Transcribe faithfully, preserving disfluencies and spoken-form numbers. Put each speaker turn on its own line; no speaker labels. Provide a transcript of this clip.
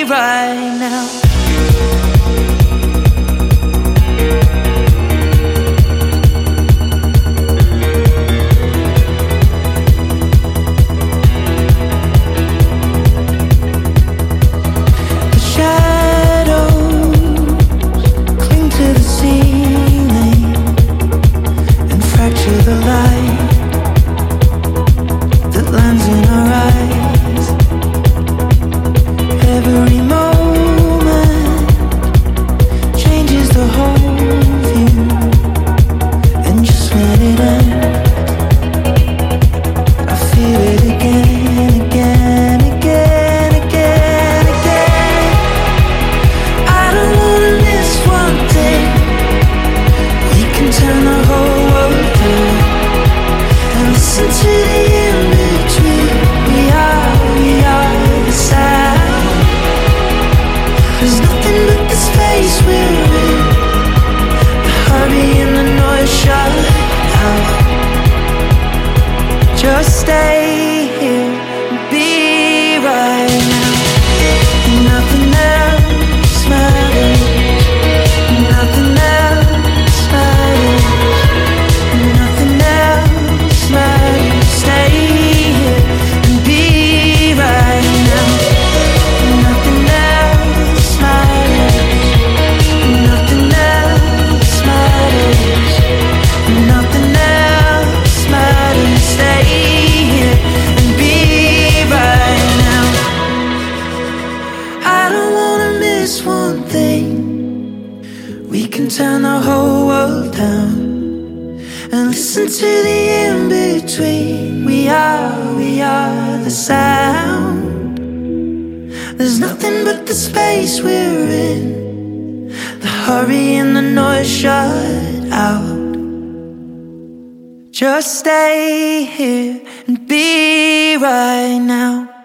right now.
The light that lands in our eyes. Every moment changes the whole view. And just when it ends, I feel it again, again, again, again, again. I don't wanna miss one day. We can turn the whole world down. Listen to the in-between. We are, we are the sound. There's nothing but the space we're in. The hurry and the noise shut out. Just stay here and be right now. Nothing else matters. Nothing else matters. Nothing else matters. Stay here and be right now. Nothing else matters. Nothing else matters. Nothing else matters. Stay here and be right now. I don't wanna miss one thing. We can turn the whole world down. And listen to the in-between. We are, we are the sound. There's nothing but the space we're in. The hurry and the noise shut out. Just stay here and be right now.